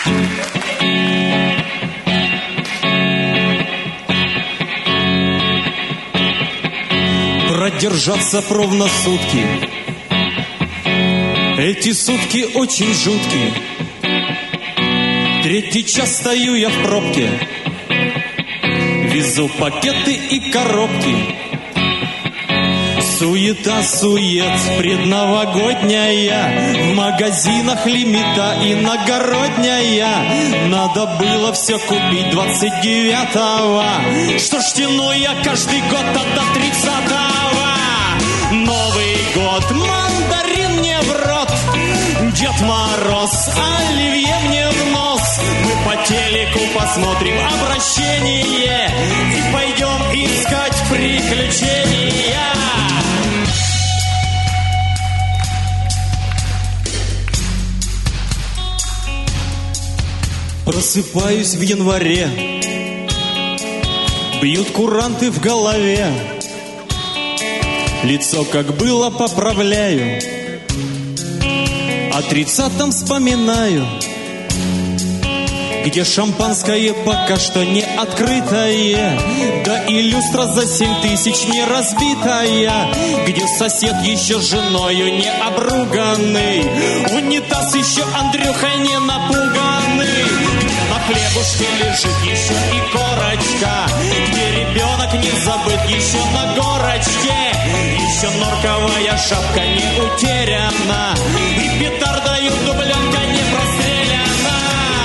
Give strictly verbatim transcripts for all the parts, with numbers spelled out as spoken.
Продержаться ровно сутки. Эти сутки очень жуткие. Третий час стою я в пробке. Везу пакеты и коробки. Суета-сует предновогодняя. В магазинах лимита иногородняя. Надо было все купить двадцать девятого. Что ж тяну я каждый год до тридцатого. Новый год, мандарин мне в рот. Дед Мороз, оливье мне в нос. Мы по телеку посмотрим обращение и пойдем искать приключения. Просыпаюсь в январе. Бьют куранты в голове. Лицо как было поправляю. О тридцатом вспоминаю, где шампанское пока что не открытое, да и люстра за семь тысяч не разбитая, где сосед еще с женою не обруганный, унитаз еще Андрюхой не напуганный, где на хлебушке лежит еще и корочка, где ребенок не забыт еще на горочке, еще норковая шапка не утеряна, и петардою дубленка не простреляна.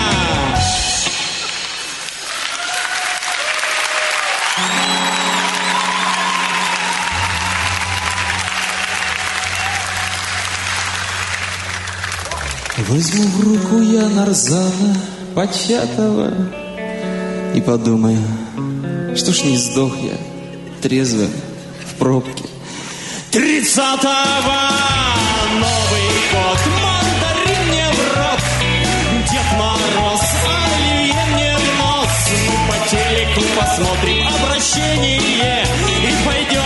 Возьму в руку я нарзана початого и подумаю, что ж не сдох я трезвым в пробке. Тридцатого Новый год, мандарин мне в рот, Дед Мороз, оливье мне в нос. Мы по телеку посмотрим обращение и пойдем